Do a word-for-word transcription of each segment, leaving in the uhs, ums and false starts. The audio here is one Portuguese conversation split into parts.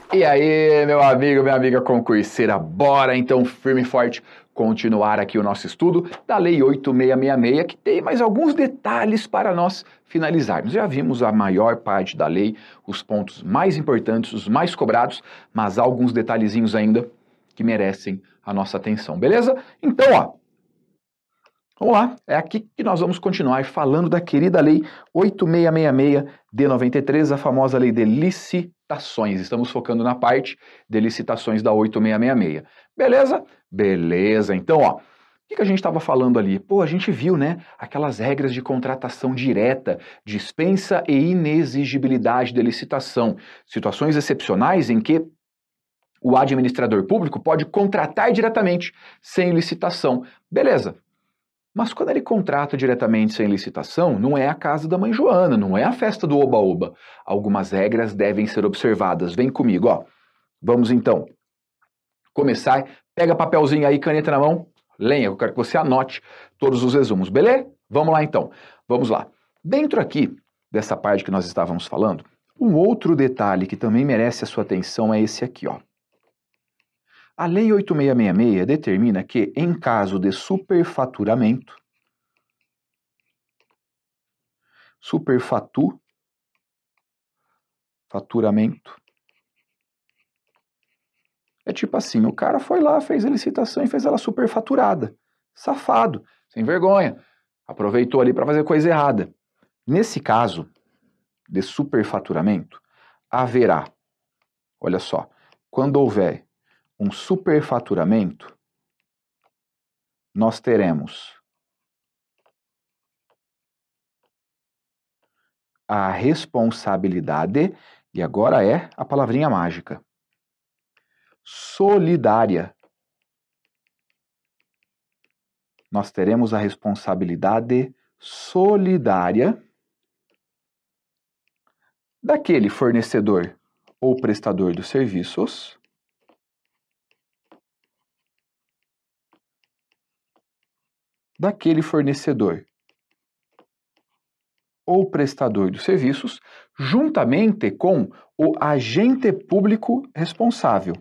E aí, meu amigo, minha amiga concurseira, bora então firme e forte continuar aqui o nosso estudo da Lei oito mil seiscentos e sessenta e seis, que tem mais alguns detalhes para nós finalizarmos. Já vimos a maior parte da lei, os pontos mais importantes, os mais cobrados, mas há alguns detalhezinhos ainda que merecem a nossa atenção, beleza? Então, ó, vamos lá, é aqui que nós vamos continuar falando da querida Lei oito mil seiscentos e sessenta e seis de noventa e três, a famosa Lei de Licitações. Estamos focando na parte de licitações da oito mil seiscentos e sessenta e seis. Beleza? Beleza. Então, ó, o que, que a gente estava falando ali? Pô, a gente viu, né, aquelas regras de contratação direta, dispensa e inexigibilidade de licitação. Situações excepcionais em que o administrador público pode contratar diretamente, sem licitação. Beleza. Mas quando ele contrata diretamente sem licitação, não é a casa da mãe Joana, não é a festa do oba-oba. Algumas regras devem ser observadas. Vem comigo, ó. Vamos então começar. Pega papelzinho aí, caneta na mão, lenha. Eu quero que você anote todos os resumos, beleza? Vamos lá então. Vamos lá. Dentro aqui dessa parte que nós estávamos falando, um outro detalhe que também merece a sua atenção é esse aqui, ó. A Lei oito mil seiscentos e sessenta e seis determina que, em caso de superfaturamento, superfatu, faturamento, é tipo assim, o cara foi lá, fez a licitação e fez ela superfaturada. Safado, sem vergonha. Aproveitou ali para fazer coisa errada. Nesse caso de superfaturamento, haverá, olha só, quando houver um superfaturamento, nós teremos a responsabilidade, e agora é a palavrinha mágica, solidária. Nós teremos a responsabilidade solidária daquele fornecedor ou prestador dos serviços daquele fornecedor ou prestador dos serviços, juntamente com o agente público responsável.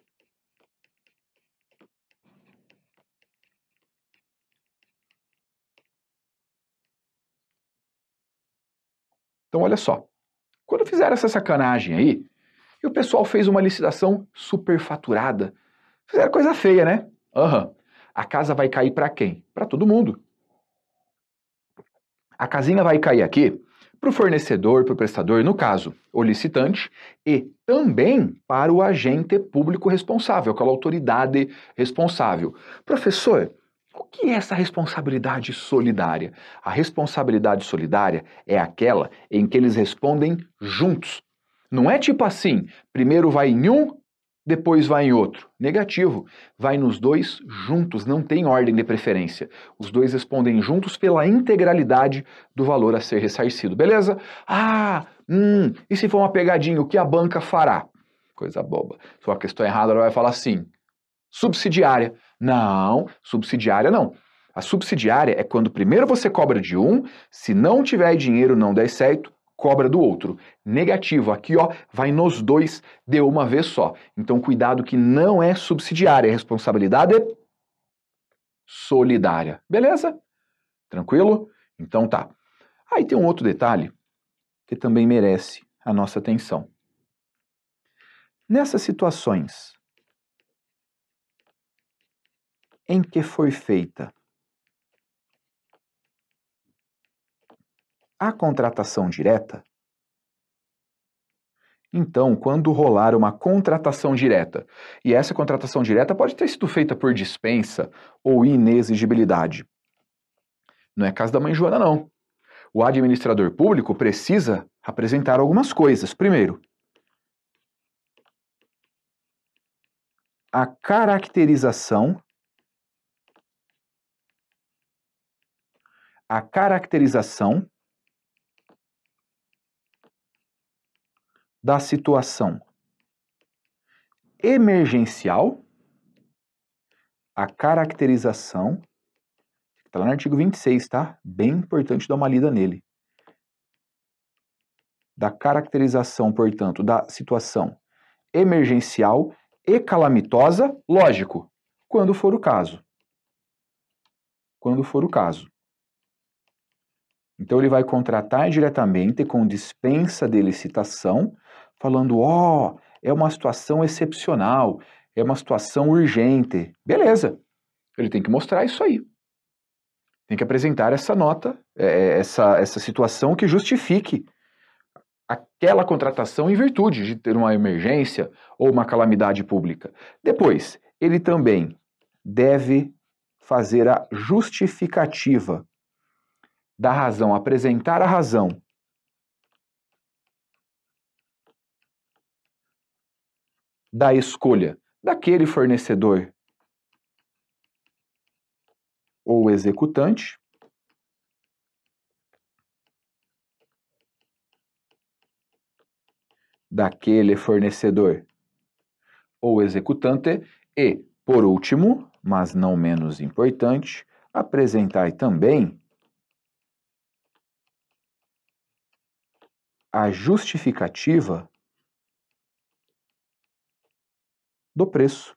Então, olha só, quando fizeram essa sacanagem aí, e o pessoal fez uma licitação superfaturada, fizeram coisa feia, né? Aham. Uhum. A casa vai cair para quem? Para todo mundo. A casinha vai cair aqui para o fornecedor, para o prestador, no caso, o licitante, e também para o agente público responsável, aquela autoridade responsável. Professor, o que é essa responsabilidade solidária? A responsabilidade solidária é aquela em que eles respondem juntos. Não é tipo assim, primeiro vai em um, depois vai em outro. Negativo. Vai nos dois juntos, não tem ordem de preferência. Os dois respondem juntos pela integralidade do valor a ser ressarcido. Beleza? Ah, hum, e se for uma pegadinha, o que a banca fará? Coisa boba. Se for uma questão errada, ela vai falar assim, subsidiária. Não, subsidiária não. A subsidiária é quando primeiro você cobra de um, se não tiver dinheiro, não der certo, cobra do outro. Negativo, aqui ó, vai nos dois de uma vez só. Então cuidado que não é subsidiária, é responsabilidade solidária. Beleza? Tranquilo? Então tá. Aí tem um outro detalhe que também merece a nossa atenção. Nessas situações em que foi feita a contratação direta, então, quando rolar uma contratação direta, e essa contratação direta pode ter sido feita por dispensa ou inexigibilidade, não é caso da mãe Joana, não. O administrador público precisa apresentar algumas coisas. Primeiro, a caracterização, a caracterização da situação emergencial, a caracterização, está lá no artigo vinte e seis, tá? Bem importante dar uma lida nele. Da caracterização, portanto, da situação emergencial e calamitosa, lógico, quando for o caso. Quando for o caso. Então ele vai contratar diretamente com dispensa de licitação, falando, ó, oh, é uma situação excepcional, é uma situação urgente. Beleza, ele tem que mostrar isso aí. Tem que apresentar essa nota, essa, essa situação que justifique aquela contratação em virtude de ter uma emergência ou uma calamidade pública. Depois, ele também deve fazer a justificativa da razão, apresentar a razão da escolha daquele fornecedor ou executante daquele fornecedor ou executante e, por último, mas não menos importante, apresentar também a justificativa do preço.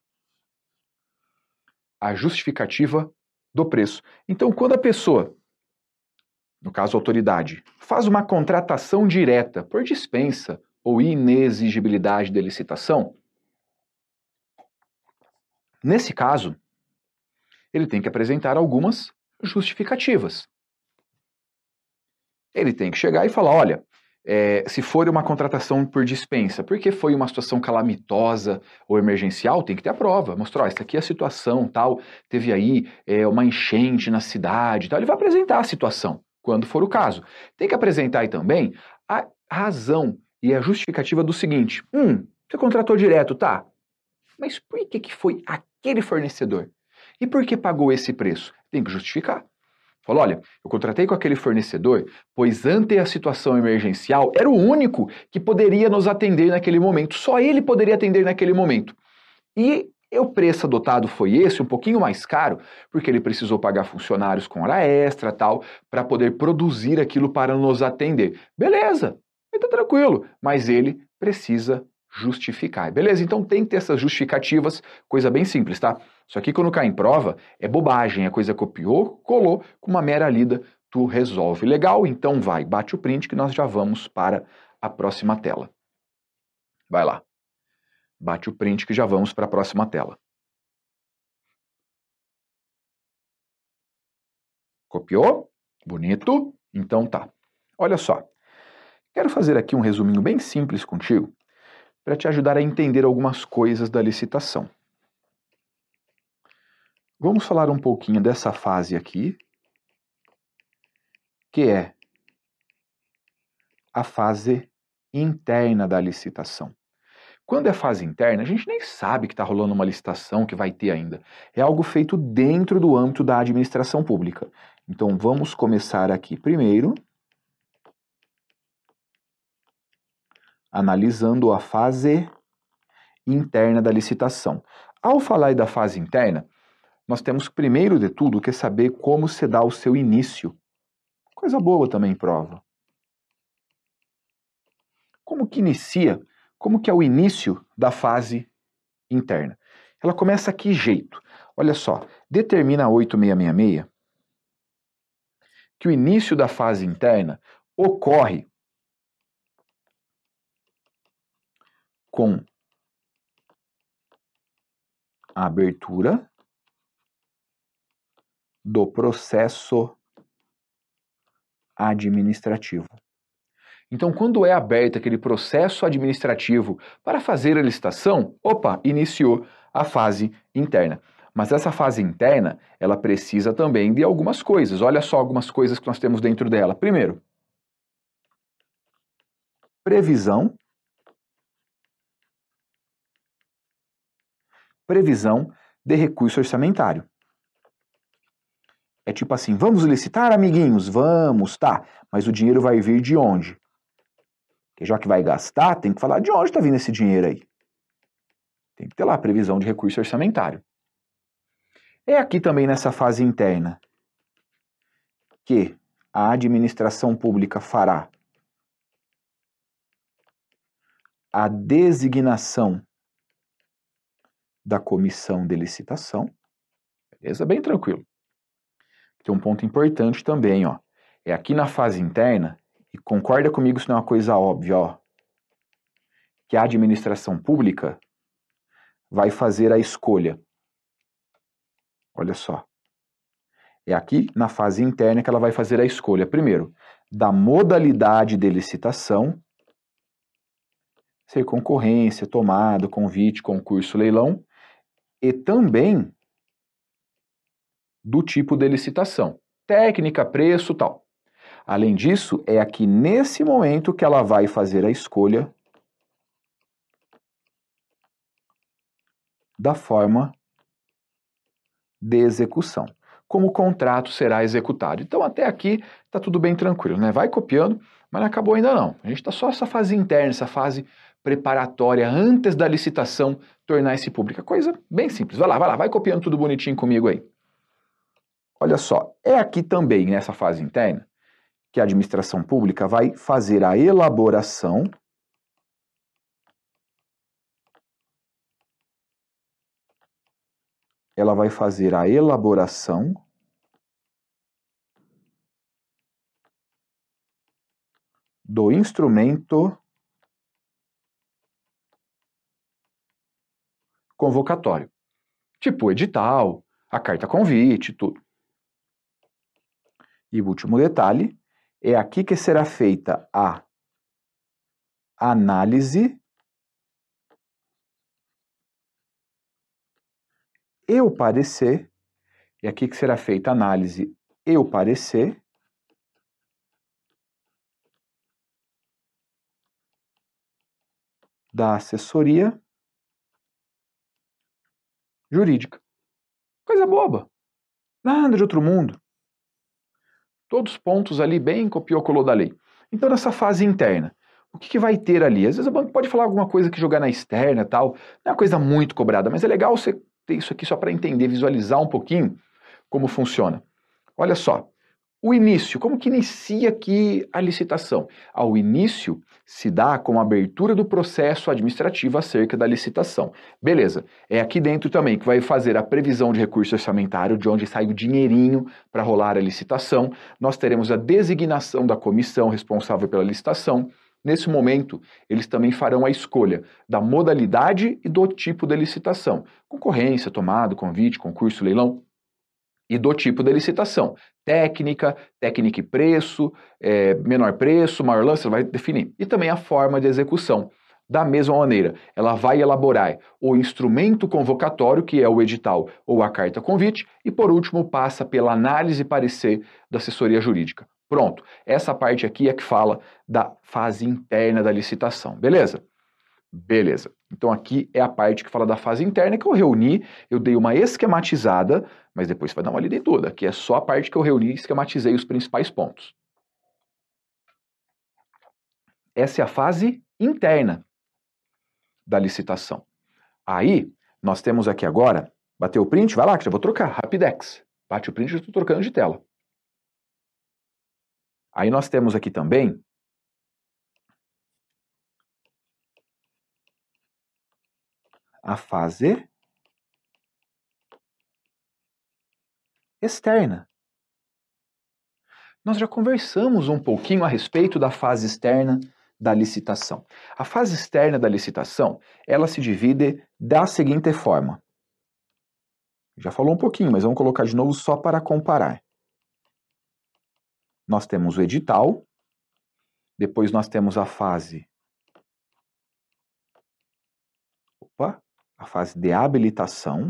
A justificativa do preço. Então, quando a pessoa, no caso a autoridade, faz uma contratação direta por dispensa ou inexigibilidade de licitação, nesse caso, ele tem que apresentar algumas justificativas. Ele tem que chegar e falar, olha, é, se for uma contratação por dispensa, porque foi uma situação calamitosa ou emergencial, tem que ter a prova. Mostrar, ó, essa aqui é a situação, tal, teve aí é, uma enchente na cidade, tal. Ele vai apresentar a situação, quando for o caso. Tem que apresentar aí também a razão e a justificativa do seguinte, hum, você contratou direto, tá? Mas por que que foi aquele fornecedor? E por que pagou esse preço? Tem que justificar. Falou, olha, eu contratei com aquele fornecedor, pois ante a situação emergencial, era o único que poderia nos atender naquele momento. Só ele poderia atender naquele momento. E o preço adotado foi esse, um pouquinho mais caro, porque ele precisou pagar funcionários com hora extra tal, para poder produzir aquilo para nos atender. Beleza, tá tranquilo, mas ele precisa justificar. Beleza? Então tem que ter essas justificativas, coisa bem simples, tá? Isso aqui quando cai em prova é bobagem, a coisa copiou, colou, com uma mera lida tu resolve. Legal? Então vai, bate o print que nós já vamos para a próxima tela. Vai lá. Bate o print que já vamos para a próxima tela. Copiou? Bonito? Então tá. Olha só. Quero fazer aqui um resuminho bem simples contigo para te ajudar a entender algumas coisas da licitação. Vamos falar um pouquinho dessa fase aqui, que é a fase interna da licitação. Quando é fase interna, a gente nem sabe que está rolando uma licitação que vai ter ainda. É algo feito dentro do âmbito da administração pública. Então vamos começar aqui primeiro, analisando a fase interna da licitação. Ao falar da fase interna, nós temos primeiro de tudo que saber como se dá o seu início. Coisa boa também prova. Como que inicia? Como que é o início da fase interna? Ela começa que jeito? Olha só, determina a oito seis seis seis que o início da fase interna ocorre com a abertura do processo administrativo. Então, quando é aberto aquele processo administrativo para fazer a licitação, opa, iniciou a fase interna. Mas essa fase interna, ela precisa também de algumas coisas. Olha só algumas coisas que nós temos dentro dela. Primeiro, previsão. Previsão de recurso orçamentário. É tipo assim, vamos licitar, amiguinhos? Vamos, tá. Mas o dinheiro vai vir de onde? Porque já que vai gastar, tem que falar de onde está vindo esse dinheiro aí. Tem que ter lá a previsão de recurso orçamentário. É aqui também nessa fase interna que a administração pública fará a designação da comissão de licitação. Beleza? Bem tranquilo. Tem um ponto importante também, ó. É aqui na fase interna, e concorda comigo, isso não é uma coisa óbvia, ó, que a administração pública vai fazer a escolha. Olha só. É aqui na fase interna que ela vai fazer a escolha, primeiro, da modalidade de licitação, ser concorrência, tomada, convite, concurso, leilão, e também do tipo de licitação, técnica, preço, tal. Além disso, é aqui nesse momento que ela vai fazer a escolha da forma de execução, como o contrato será executado. Então, até aqui está tudo bem tranquilo, né? Vai copiando, mas não acabou ainda não. A gente está só nessa fase interna, essa fase preparatória, antes da licitação tornar-se pública. Coisa bem simples. Vai lá, vai lá, vai copiando tudo bonitinho comigo aí. Olha só, é aqui também, nessa fase interna, que a administração pública vai fazer a elaboração ela vai fazer a elaboração do instrumento convocatório. Tipo edital, a carta convite, tudo. E o último detalhe, é aqui que será feita a análise e o parecer, e aqui que será feita a análise e o parecer da assessoria jurídica. Coisa boba. Nada de outro mundo. Todos os pontos ali bem copiou, colou da lei. Então, nessa fase interna, o que, que vai ter ali? Às vezes o banco pode falar alguma coisa que jogar na externa e tal, não é uma coisa muito cobrada, mas é legal você ter isso aqui só para entender, visualizar um pouquinho como funciona. Olha só, o início, como que inicia aqui a licitação? Ao início se dá com a abertura do processo administrativo acerca da licitação. Beleza, é aqui dentro também que vai fazer a previsão de recurso orçamentário, de onde sai o dinheirinho para rolar a licitação. Nós teremos a designação da comissão responsável pela licitação. Nesse momento, eles também farão a escolha da modalidade e do tipo de licitação. Concorrência, tomada, convite, concurso, leilão. E do tipo de licitação. Técnica, técnica e preço, é, menor preço, maior lance, ela vai definir. E também a forma de execução. Da mesma maneira, ela vai elaborar o instrumento convocatório, que é o edital ou a carta convite, e por último passa pela análise e parecer da assessoria jurídica. Pronto, essa parte aqui é que fala da fase interna da licitação, beleza? Beleza. Então aqui é a parte que fala da fase interna que eu reuni, eu dei uma esquematizada, mas depois você vai dar uma lida em tudo. Aqui é só a parte que eu reuni e esquematizei os principais pontos. Essa é a fase interna da licitação. Aí, nós temos aqui agora, bateu o print, vai lá que já vou trocar, Rapidex. Bate o print, já estou trocando de tela. Aí nós temos aqui também a fase externa. Nós já conversamos um pouquinho a respeito da fase externa da licitação. A fase externa da licitação, ela se divide da seguinte forma. Já falou um pouquinho, mas vamos colocar de novo só para comparar. Nós temos o edital, depois nós temos a fase... Opa, a fase de habilitação.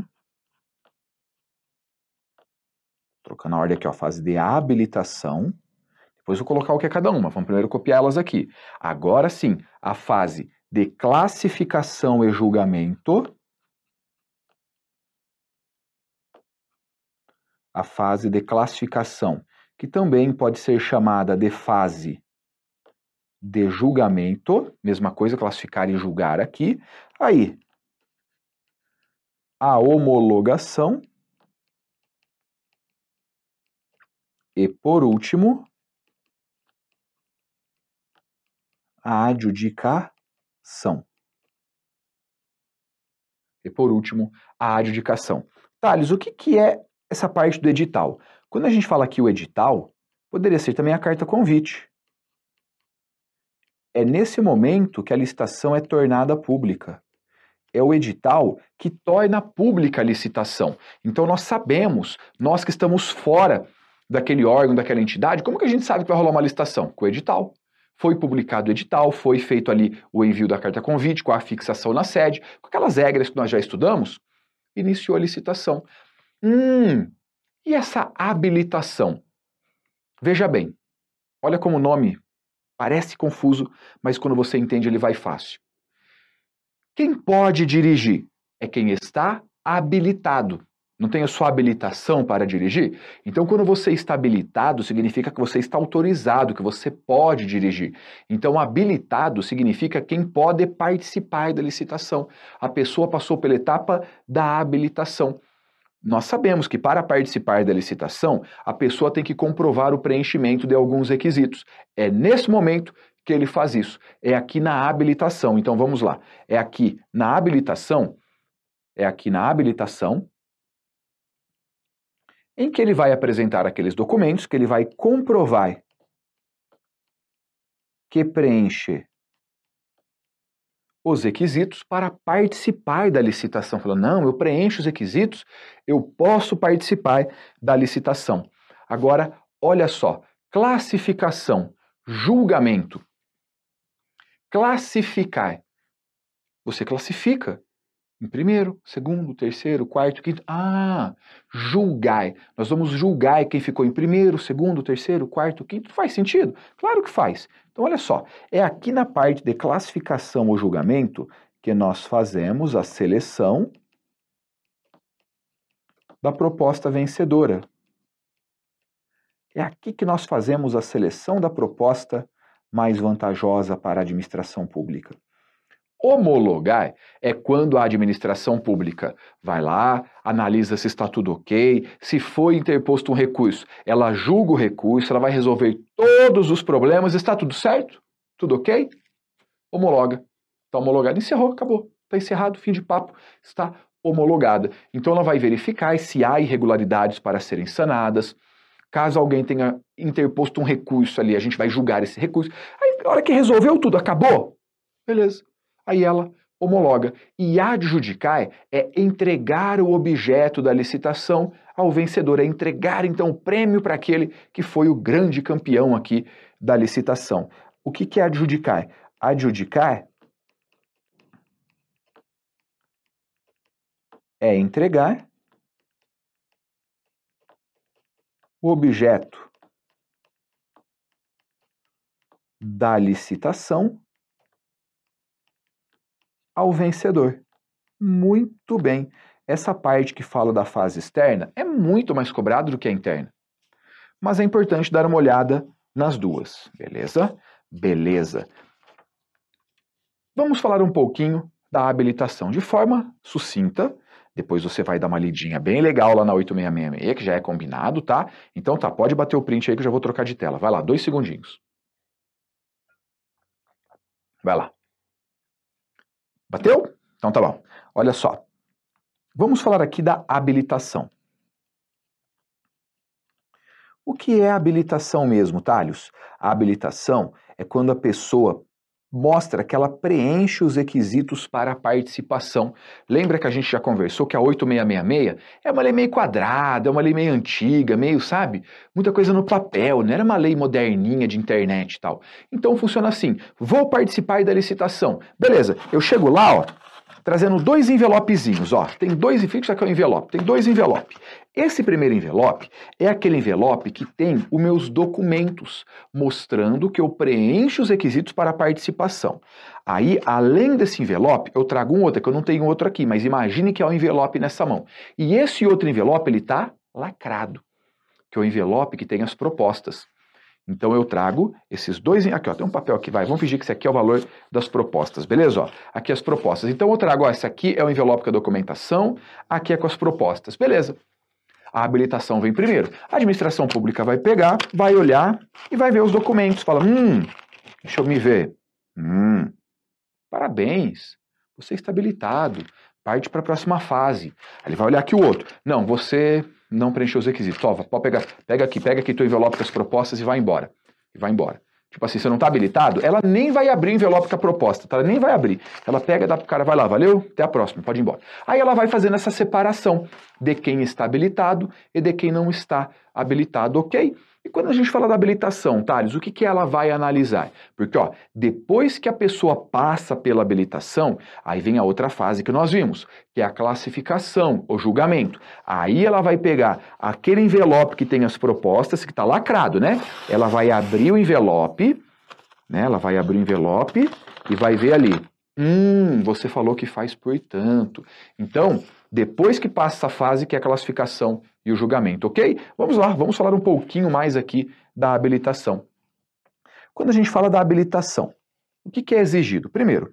Trocando a ordem aqui, ó, a fase de habilitação. Depois vou colocar o que é cada uma, vamos primeiro copiar elas aqui. Agora sim, a fase de classificação e julgamento. A fase de classificação, que também pode ser chamada de fase de julgamento, mesma coisa, classificar e julgar aqui. Aí, a homologação. E, por último, a adjudicação. E por último, a adjudicação. Thales, o que, que é essa parte do edital? Quando a gente fala aqui o edital, poderia ser também a carta convite. É nesse momento que a licitação é tornada pública. É o edital que torna pública a licitação. Então nós sabemos, nós que estamos fora daquele órgão, daquela entidade, como que a gente sabe que vai rolar uma licitação? Com o edital. Foi publicado o edital, foi feito ali o envio da carta convite, com a fixação na sede, com aquelas regras que nós já estudamos, iniciou a licitação. Hum, e essa habilitação? Veja bem, olha como o nome parece confuso, mas quando você entende ele vai fácil. Quem pode dirigir? É quem está habilitado. Não tem a sua habilitação para dirigir? Então, quando você está habilitado, significa que você está autorizado, que você pode dirigir. Então, habilitado significa quem pode participar da licitação. A pessoa passou pela etapa da habilitação. Nós sabemos que para participar da licitação, a pessoa tem que comprovar o preenchimento de alguns requisitos. É nesse momento que ele faz isso. É aqui na habilitação. Então vamos lá. É aqui na habilitação, é aqui na habilitação, em que ele vai apresentar aqueles documentos, que ele vai comprovar que preenche os requisitos para participar da licitação. Falando, não, eu preencho os requisitos, eu posso participar da licitação. Agora, olha só, classificação, julgamento. Classificar. Você classifica em primeiro, segundo, terceiro, quarto, quinto. Ah, julgar. Nós vamos julgar quem ficou em primeiro, segundo, terceiro, quarto, quinto. Faz sentido? Claro que faz. Então, olha só. É aqui na parte de classificação ou julgamento que nós fazemos a seleção da proposta vencedora. É aqui que nós fazemos a seleção da proposta mais vantajosa para a administração pública. Homologar é quando a administração pública vai lá, analisa se está tudo ok, se foi interposto um recurso, ela julga o recurso, ela vai resolver todos os problemas, está tudo certo? Tudo ok? Homologa. Está homologado, encerrou, acabou. Está encerrado, fim de papo, está homologada. Então ela vai verificar se há irregularidades para serem sanadas. Caso alguém tenha interposto um recurso ali, a gente vai julgar esse recurso. Aí, na hora que resolveu tudo, acabou? Beleza. Aí ela homologa. E adjudicar é entregar o objeto da licitação ao vencedor, é entregar então o prêmio para aquele que foi o grande campeão aqui da licitação. O que que é adjudicar? Adjudicar é entregar o objeto da licitação ao vencedor. Muito bem. Essa parte que fala da fase externa é muito mais cobrada do que a interna. Mas é importante dar uma olhada nas duas. Beleza? Beleza. Vamos falar um pouquinho da habilitação de forma sucinta. Depois você vai dar uma lidinha bem legal lá na oito seis seis seis, que já é combinado, tá? Então tá, pode bater o print aí que eu já vou trocar de tela. Vai lá, dois segundinhos. Vai lá. Bateu? Então tá bom. Olha só. Vamos falar aqui da habilitação. O que é habilitação mesmo, Thales? A habilitação é quando a pessoa mostra que ela preenche os requisitos para a participação. Lembra que a gente já conversou que a oito seis seis seis é uma lei meio quadrada, é uma lei meio antiga, meio, sabe? Muita coisa no papel, não era uma lei moderninha de internet e tal. Então funciona assim, vou participar da licitação. Beleza, eu chego lá, ó, trazendo dois envelopezinhos, ó. Tem dois, fixa aqui o envelope, tem dois envelopes. Esse primeiro envelope é aquele envelope que tem os meus documentos, mostrando que eu preencho os requisitos para a participação. Aí, além desse envelope, eu trago um outro, que eu não tenho outro aqui, mas imagine que é o envelope nessa mão. E esse outro envelope, ele está lacrado, que é o envelope que tem as propostas. Então eu trago esses dois, aqui ó, tem um papel aqui, vai, vamos fingir que esse aqui é o valor das propostas, beleza? Ó, aqui as propostas. Então eu trago, ó, esse aqui é o envelope com a documentação, aqui é com as propostas, beleza? A habilitação vem primeiro. A administração pública vai pegar, vai olhar e vai ver os documentos. Fala, hum, deixa eu me ver. Hum, parabéns, você está habilitado parte para a próxima fase. Aí ele vai olhar aqui o outro. Não, você não preencheu os requisitos. Ó, pode pegar, pega aqui, pega aqui teu envelope com as propostas e vai embora. E vai embora. Tipo assim, você não tá habilitado, ela nem vai abrir o envelope com a proposta, tá? Ela nem vai abrir. Ela pega, dá pro cara, vai lá, valeu? Até a próxima, pode ir embora. Aí ela vai fazendo essa separação de quem está habilitado e de quem não está habilitado, ok? E quando a gente fala da habilitação, Thales, o que, que ela vai analisar? Porque, ó, depois que a pessoa passa pela habilitação, aí vem a outra fase que nós vimos, que é a classificação, o julgamento. Aí ela vai pegar aquele envelope que tem as propostas, que está lacrado, né? Ela vai abrir o envelope, né? Ela vai abrir o envelope e vai ver ali. Hum, você falou que faz por tanto. Então, depois que passa essa fase, que é a classificação e o julgamento, ok? Vamos lá, vamos falar um pouquinho mais aqui da habilitação. Quando a gente fala da habilitação, o que, que é exigido? Primeiro,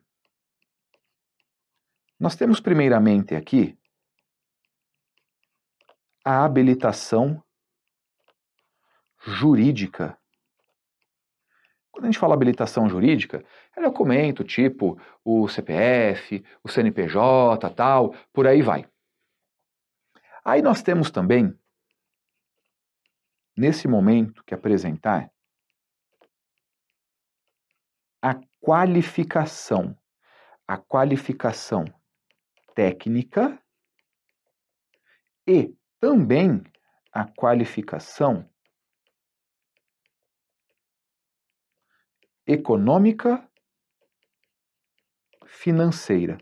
nós temos primeiramente aqui a habilitação jurídica. Quando a gente fala habilitação jurídica, é documento tipo o C P F, o C N P J, tal, por aí vai. Aí nós temos também, nesse momento, que apresentar a qualificação. A qualificação técnica e também a qualificação econômica financeira.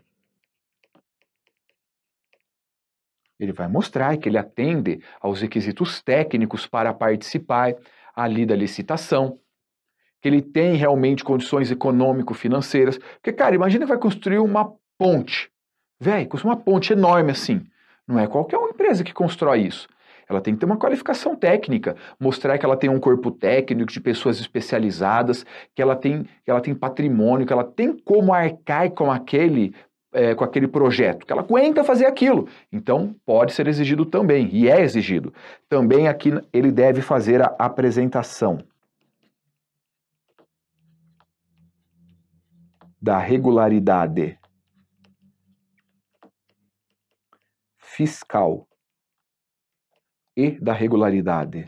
Ele vai mostrar que ele atende aos requisitos técnicos para participar ali da licitação, que ele tem realmente condições econômico-financeiras. Porque, cara, imagina que vai construir uma ponte. Véi, construir uma ponte enorme assim. Não é qualquer uma empresa que constrói isso. Ela tem que ter uma qualificação técnica, mostrar que ela tem um corpo técnico de pessoas especializadas, que ela tem, que ela tem patrimônio, que ela tem como arcar com aquele, é, com aquele projeto, que ela aguenta fazer aquilo. Então, pode ser exigido também, e é exigido. Também aqui ele deve fazer a apresentação da regularidade fiscal e da regularidade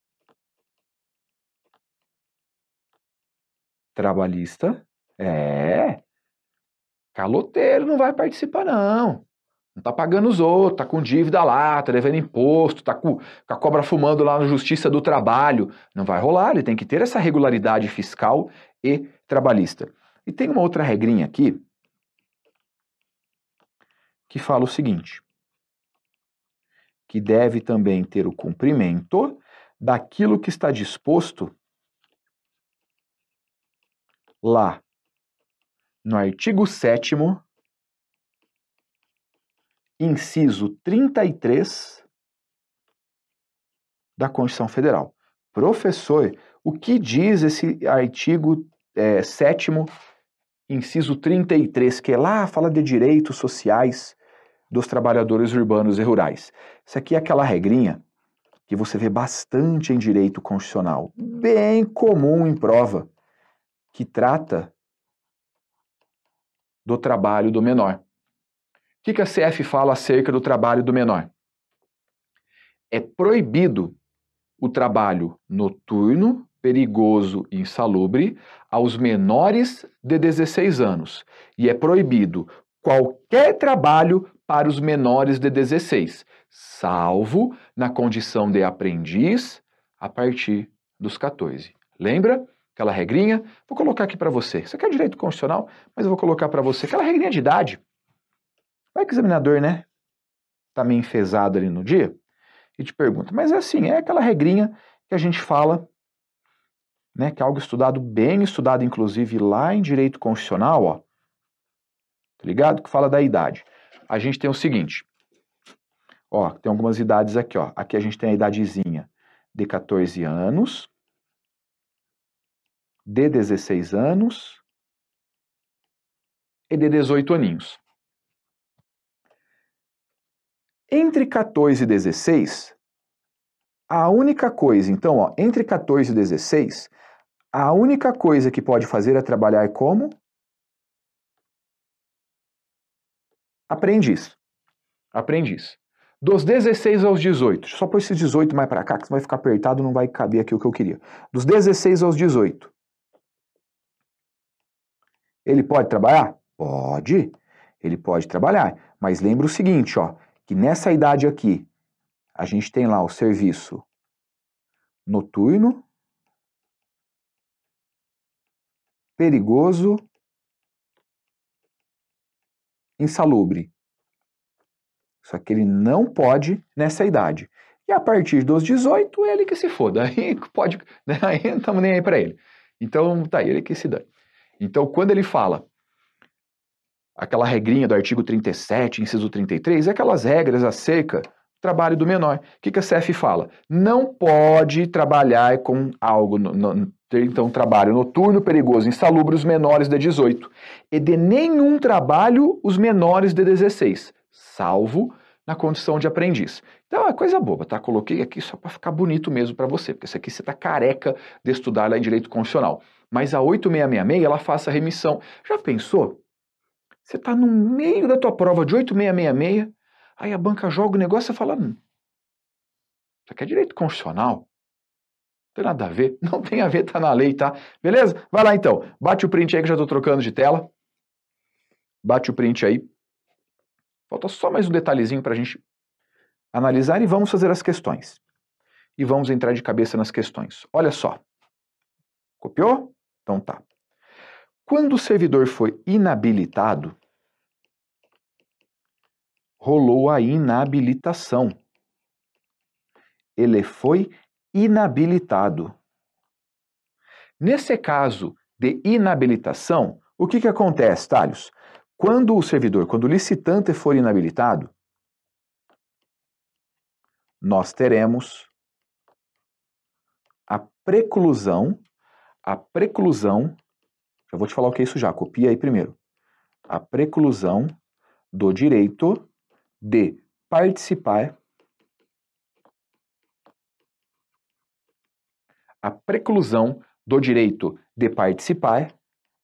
trabalhista. É, caloteiro não vai participar não. Não tá pagando os outros, tá com dívida lá, tá devendo imposto, tá com, com a cobra fumando lá na Justiça do Trabalho. Não vai rolar, ele tem que ter essa regularidade fiscal e trabalhista. E tem uma outra regrinha aqui que fala o seguinte, que deve também ter o cumprimento daquilo que está disposto lá no artigo sétimo, inciso trinta e três da Constituição Federal. Professor, o que diz esse artigo é, sétimo, inciso trinta e três, que é lá, fala de direitos sociais dos trabalhadores urbanos e rurais? Isso aqui é aquela regrinha que você vê bastante em direito constitucional, bem comum em prova, que trata do trabalho do menor. O que, que a C F fala acerca do trabalho do menor? É proibido o trabalho noturno, perigoso e insalubre aos menores de dezesseis anos. E é proibido qualquer trabalho para os menores de dezesseis, salvo na condição de aprendiz a partir dos quatorze. Lembra? Aquela regrinha? Vou colocar aqui para você. Isso aqui é direito constitucional, mas eu vou colocar para você. Aquela regrinha de idade. Vai que o examinador, né, tá meio enfesado ali no dia e te pergunta. Mas é assim, é aquela regrinha que a gente fala, né, que é algo estudado, bem estudado, inclusive, lá em direito constitucional, ó. Tá ligado? Que fala da idade. A gente tem o seguinte, ó, tem algumas idades aqui, ó. Aqui a gente tem a idadezinha de quatorze anos, de dezesseis anos e de dezoito aninhos. Entre quatorze e dezesseis, a única coisa, então, ó, entre quatorze e dezesseis, a única coisa que pode fazer é trabalhar como Aprendiz. Aprendiz. Dos dezesseis aos dezoito. Só pôr esses dezoito mais para cá, que vai ficar apertado, não vai caber aqui o que eu queria. Dos dezesseis aos dezoito. Ele pode trabalhar? Pode. Ele pode trabalhar. Mas lembra o seguinte, ó, que nessa idade aqui, a gente tem lá o serviço noturno, perigoso, insalubre. Só que ele não pode nessa idade. E a partir dos dezoito, ele que se foda. Aí pode, né? Aí não estamos nem aí para ele. Então, tá, ele que se dá. Então, quando ele fala aquela regrinha do artigo trinta e sete, inciso trinta e três, é aquelas regras acerca do trabalho do menor. O que, que a C F fala? Não pode trabalhar com algo, no, no, então, trabalho noturno, perigoso, insalubre os menores de dezoito. E de nenhum trabalho os menores de dezesseis, salvo na condição de aprendiz. Então, é coisa boba, tá? Coloquei aqui só para ficar bonito mesmo para você, porque isso aqui você tá careca de estudar lá em Direito Constitucional. Mas a oito seis seis seis, ela faz a remissão. Já pensou? Você tá no meio da tua prova de oito seis seis seis, aí a banca joga o negócio e fala, hum, isso aqui é Direito Constitucional? Não tem nada a ver. Não tem a ver, tá na lei, tá? Beleza? Vai lá então. Bate o print aí que eu já tô trocando de tela. Bate o print aí. Falta só mais um detalhezinho pra gente analisar e vamos fazer as questões. E vamos entrar de cabeça nas questões. Olha só. Copiou? Então tá. Quando o servidor foi inabilitado, rolou a inabilitação. Ele foi inabilitado. Nesse caso de inabilitação, o que que acontece, Thales? Quando o servidor, quando o licitante for inabilitado, nós teremos a preclusão, a preclusão, já vou te falar o que é isso já, copia aí primeiro. A preclusão do direito de participar, a preclusão do direito de participar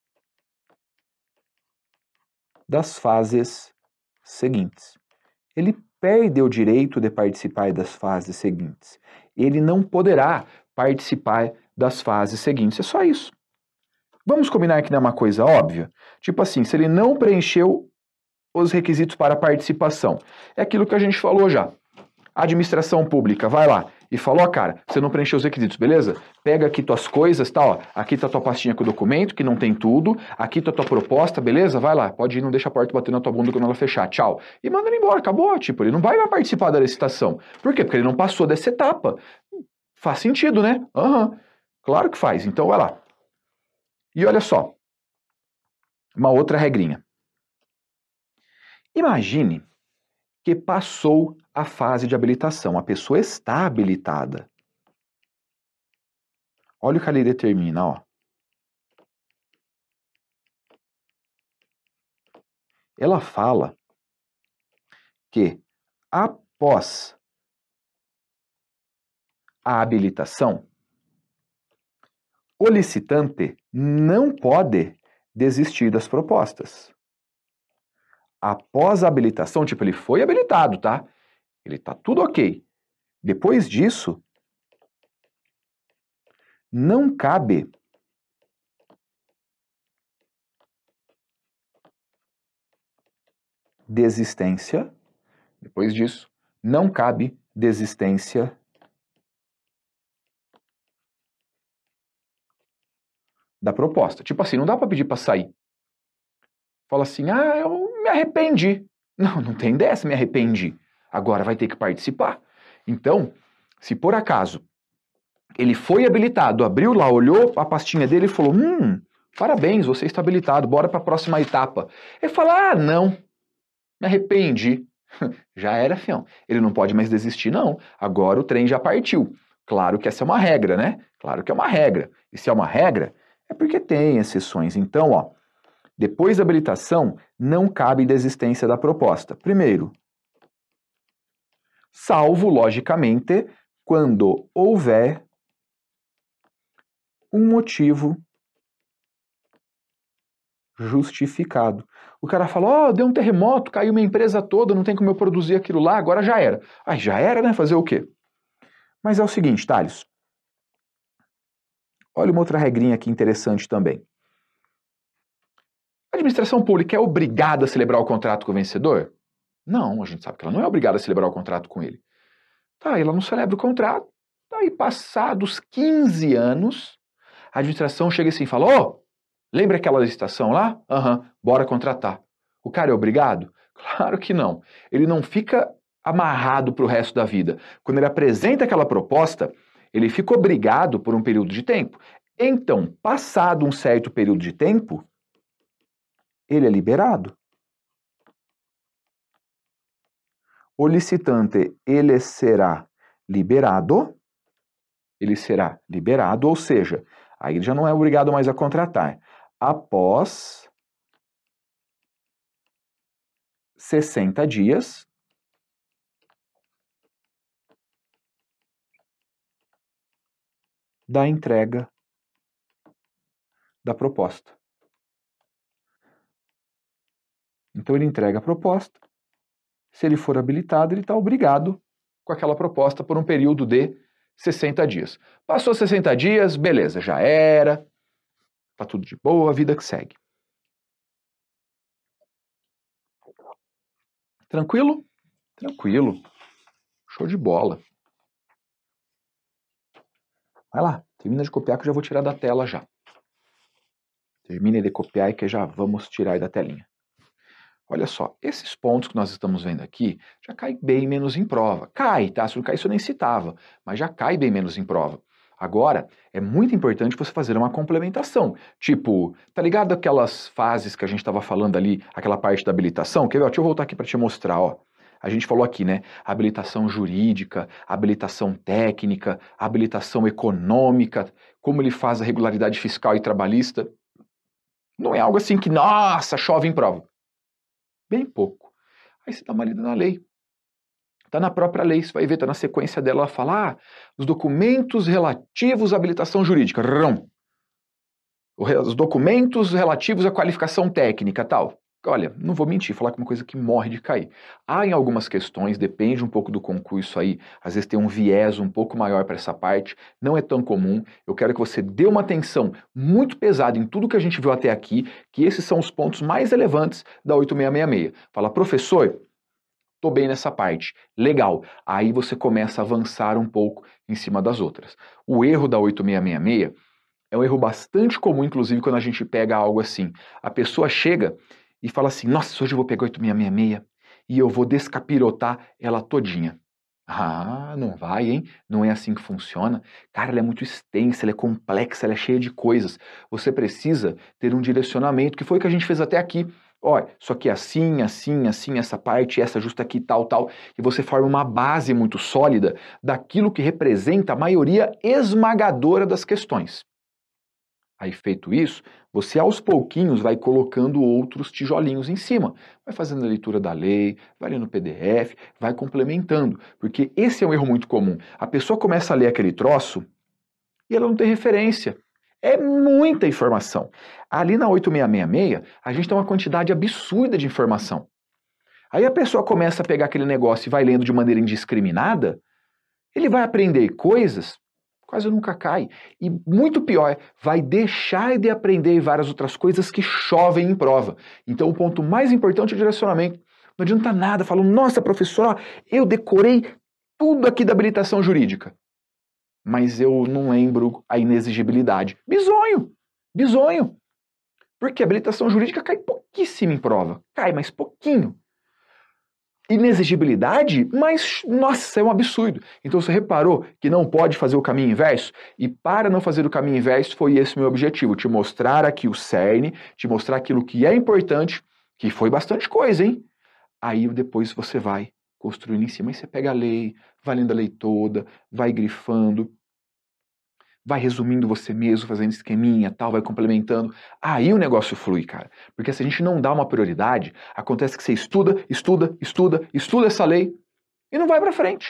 das fases seguintes. Ele perde o direito de participar das fases seguintes. Ele não poderá participar das fases seguintes. É só isso. Vamos combinar que não é uma coisa óbvia? Tipo assim, se ele não preencheu os requisitos para participação, é aquilo que a gente falou já. A administração pública vai lá e falou, ó, cara, você não preencheu os requisitos, beleza? Pega aqui tuas coisas, tá, ó, aqui tá tua pastinha com o documento, que não tem tudo, aqui tá tua proposta, beleza? Vai lá, pode ir, não deixa a porta bater na tua bunda quando ela fechar, tchau. E manda ele embora, acabou, tipo, ele não vai mais participar da licitação. Por quê? Porque ele não passou dessa etapa. Faz sentido, né? Aham, uhum. Claro que faz, então vai lá. E olha só, uma outra regrinha. Imagine que passou a fase de habilitação, a pessoa está habilitada. Olha o que a lei determina, ó. Ela fala que após a habilitação, o licitante não pode desistir das propostas. Após a habilitação, tipo, ele foi habilitado, tá? Ele tá tudo ok. Depois disso, não cabe desistência. Depois disso, não cabe desistência da proposta. Tipo assim, não dá para pedir para sair. Fala assim, ah, eu me arrependi. Não, não tem dessa, me arrependi. Agora vai ter que participar. Então, se por acaso ele foi habilitado, abriu lá, olhou a pastinha dele e falou, hum, parabéns, você está habilitado, bora para a próxima etapa. Ele fala, ah, não, me arrependi. Já era, fião. Ele não pode mais desistir, não. Agora o trem já partiu. Claro que essa é uma regra, né? Claro que é uma regra. E se é uma regra, é porque tem exceções. Então, ó, depois da habilitação, não cabe desistência da proposta. Primeiro, salvo, logicamente, quando houver um motivo justificado. O cara fala, ó, oh, deu um terremoto, caiu minha empresa toda, não tem como eu produzir aquilo lá, agora já era. Aí já era, né? Fazer o quê? Mas é o seguinte, Thales. Olha uma outra regrinha aqui interessante também. A administração pública é obrigada a celebrar o contrato com o vencedor? Não, a gente sabe que ela não é obrigada a celebrar o contrato com ele. Tá, ela não celebra o contrato. Tá, e passados quinze anos, a administração chega assim e fala, ó, oh, lembra aquela licitação lá? Aham, uhum, bora contratar. O cara é obrigado? Claro que não. Ele não fica amarrado para o resto da vida. Quando ele apresenta aquela proposta, ele fica obrigado por um período de tempo. Então, passado um certo período de tempo, ele é liberado. O licitante, ele será liberado, ele será liberado, ou seja, aí ele já não é obrigado mais a contratar. Após sessenta dias da entrega da proposta. Então ele entrega a proposta. Se ele for habilitado, ele está obrigado com aquela proposta por um período de sessenta dias. Passou sessenta dias, beleza, já era, tá tudo de boa, a vida que segue. Tranquilo? Tranquilo. Show de bola. Vai lá, termina de copiar que eu já vou tirar da tela já. Termine de copiar e que já vamos tirar aí da telinha. Olha só, esses pontos que nós estamos vendo aqui já cai bem menos em prova. Cai, tá? Se não cair, isso eu nem citava, mas já cai bem menos em prova. Agora, é muito importante você fazer uma complementação. Tipo, tá ligado aquelas fases que a gente estava falando ali, aquela parte da habilitação? Quer ver? Deixa eu voltar aqui para te mostrar, ó. A gente falou aqui, né? Habilitação jurídica, habilitação técnica, habilitação econômica, como ele faz a regularidade fiscal e trabalhista. Não é algo assim que, nossa, chove em prova. Bem pouco. Aí você dá uma lida na lei. Está na própria lei, você vai ver, está na sequência dela, ela fala, ah, os documentos relativos à habilitação jurídica, rum. Os documentos relativos à qualificação técnica, tal. Olha, não vou mentir, falar que é uma coisa que morre de cair. Há em algumas questões, depende um pouco do concurso aí, às vezes tem um viés um pouco maior para essa parte, não é tão comum. Eu quero que você dê uma atenção muito pesada em tudo que a gente viu até aqui, que esses são os pontos mais relevantes da oito seis seis seis. Fala, professor, tô bem nessa parte, legal. Aí você começa a avançar um pouco em cima das outras. O erro da oito seis seis seis é um erro bastante comum, inclusive, quando a gente pega algo assim. A pessoa chega e fala assim, nossa, hoje eu vou pegar oito seis seis seis e eu vou descapirotar ela todinha. Ah, não vai, hein? Não é assim que funciona. Cara, ela é muito extensa, ela é complexa, ela é cheia de coisas. Você precisa ter um direcionamento, que foi o que a gente fez até aqui. Olha, isso aqui é assim, assim, assim, essa parte, essa justa aqui, tal, tal. E você forma uma base muito sólida daquilo que representa a maioria esmagadora das questões. Aí, feito isso, você aos pouquinhos vai colocando outros tijolinhos em cima. Vai fazendo a leitura da lei, vai lendo o P D F, vai complementando. Porque esse é um erro muito comum. A pessoa começa a ler aquele troço e ela não tem referência. É muita informação. Ali na oito seis seis seis, a gente tem uma quantidade absurda de informação. Aí a pessoa começa a pegar aquele negócio e vai lendo de maneira indiscriminada, ele vai aprender coisas, quase nunca cai. E muito pior, vai deixar de aprender várias outras coisas que chovem em prova. Então o ponto mais importante é o direcionamento. Não adianta nada, falam, nossa, professor, eu decorei tudo aqui da habilitação jurídica, mas eu não lembro a inexigibilidade. Bisonho! Bisonho! Porque a habilitação jurídica cai pouquíssimo em prova. Cai, mas pouquinho. Inexigibilidade, mas, nossa, é um absurdo. Então você reparou que não pode fazer o caminho inverso? E para não fazer o caminho inverso, foi esse o meu objetivo, te mostrar aqui o cerne, te mostrar aquilo que é importante, que foi bastante coisa, hein? Aí depois você vai construindo em cima, e você pega a lei, vai lendo a lei toda, vai grifando, vai resumindo você mesmo, fazendo esqueminha, tal, vai complementando. Aí o negócio flui, cara. Porque se a gente não dá uma prioridade, acontece que você estuda, estuda, estuda, estuda essa lei e não vai pra frente.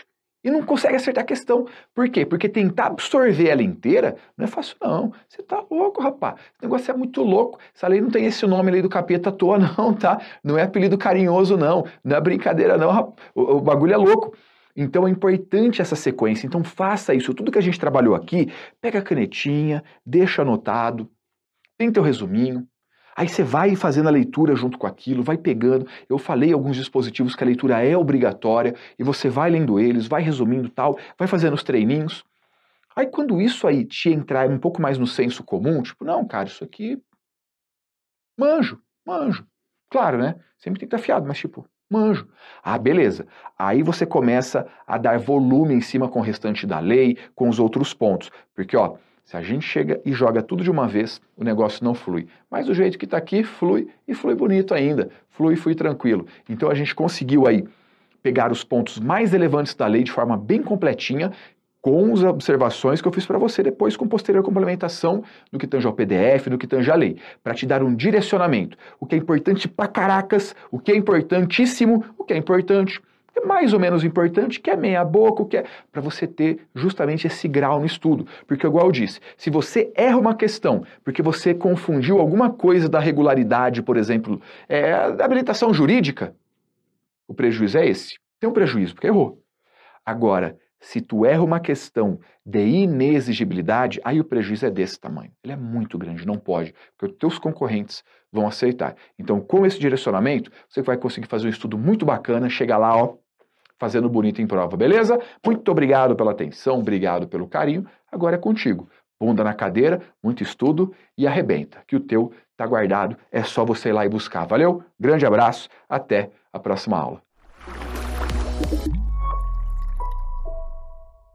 e não consegue acertar a questão. Por quê? Porque tentar absorver ela inteira não é fácil, não. Você tá louco, rapaz. Esse negócio é muito louco. Essa lei não tem esse nome, lei do capeta à toa, não, tá? Não é apelido carinhoso, não. Não é brincadeira, não, rapaz. O, o bagulho é louco. Então é importante essa sequência. Então faça isso. Tudo que a gente trabalhou aqui, pega a canetinha, deixa anotado, tem teu resuminho. Aí você vai fazendo a leitura junto com aquilo, vai pegando. Eu falei alguns dispositivos que a leitura é obrigatória e você vai lendo eles, vai resumindo tal, vai fazendo os treininhos. Aí quando isso aí te entrar um pouco mais no senso comum, tipo, não, cara, isso aqui manjo, manjo. Claro, né? Sempre tem que estar afiado, mas tipo, manjo. Ah, beleza. Aí você começa a dar volume em cima com o restante da lei, com os outros pontos. Porque, ó, se a gente chega e joga tudo de uma vez, o negócio não flui. Mas do jeito que está aqui, flui e flui bonito ainda. Flui e flui tranquilo. Então a gente conseguiu aí pegar os pontos mais relevantes da lei de forma bem completinha, com as observações que eu fiz para você depois com posterior complementação no que tange ao P D F, no que tange à lei, para te dar um direcionamento. O que é importante pra caracas, o que é importantíssimo, o que é importante, o que é mais ou menos importante, o que é meia boca, o que é... para você ter justamente esse grau no estudo. Porque, igual eu disse, se você erra uma questão porque você confundiu alguma coisa da regularidade, por exemplo, é, da habilitação jurídica, o prejuízo é esse. Tem um prejuízo, porque errou. Agora, se tu erra uma questão de inexigibilidade, aí o prejuízo é desse tamanho. Ele é muito grande, não pode, porque os teus concorrentes vão aceitar. Então, com esse direcionamento, você vai conseguir fazer um estudo muito bacana, chegar lá, ó, fazendo bonito em prova, beleza? Muito obrigado pela atenção, obrigado pelo carinho. Agora é contigo. Bunda na cadeira, muito estudo e arrebenta, que o teu tá guardado, é só você ir lá e buscar. Valeu? Grande abraço, até a próxima aula.